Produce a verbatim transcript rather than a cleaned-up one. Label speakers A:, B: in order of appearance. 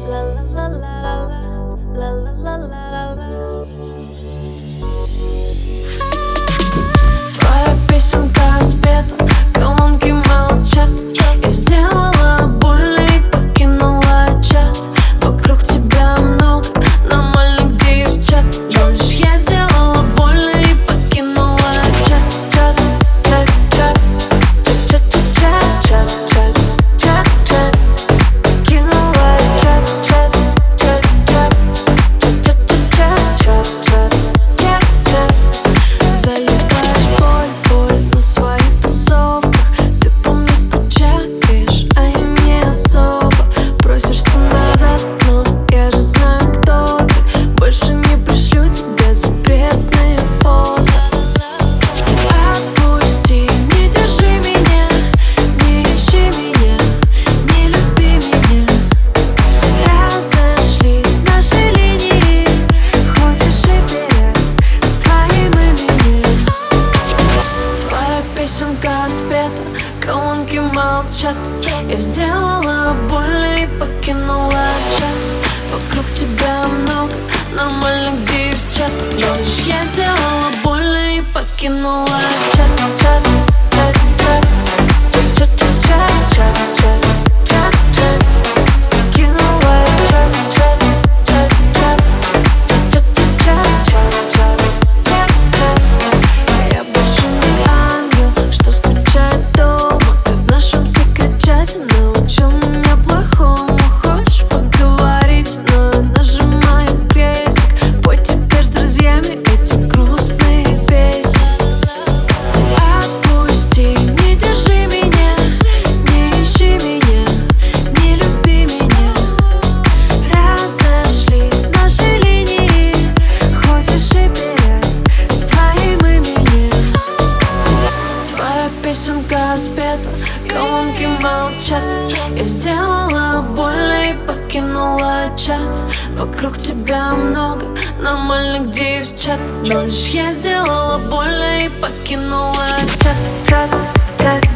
A: Твоя песенка спета, колонки молчат. Я сделала больно и покинула чат. Вокруг тебя много нормальных девчат, но лишь я сделала больно и покинула чат. Чат, чат, чат, чат, чат, чат, чат, чат, чат, покинула чат, чат, чат, чат, чат, чат, чат, чат, чат, чат. Заливаешь боль, боль на своих тусовках. Ты по мне скучаешь, а я не особо. Просишься назад, но я же знаю, кто ты. Больше не пришлю тебе запретные фото. Отпусти, не держи меня, не ищи меня, не люби меня. Разошлись наши линии, хочешь и берег с твоим именем. Твоя песенка спета, колонки молчат. Я сделала больно и покинула чат. Вокруг тебя много нормальных девчат, но лишь я сделала больно и покинула чат. Чат, чат, чат, чат, чат, чат, чат, чат, чат, покинула чат, чат, чат, чат, чат, чат, чат, чат, чат, чат. Я больше не ангел, что скучает дома. Ты в нашем секречате научил меня плохому. Хочешь поговорить, но я нажимаю крестик. Пой теперь с друзьями эти грустные песни. Отпусти, не держи меня, не ищи меня, не люби меня. Разошлись наши линии, хочешь и берег с твоим именем. Твоя песенка спета, колонки молчат. Я сделала больно и покинула чат. Вокруг тебя много нормальных девчат, но лишь я сделала больно и покинула чат. Чат, чат.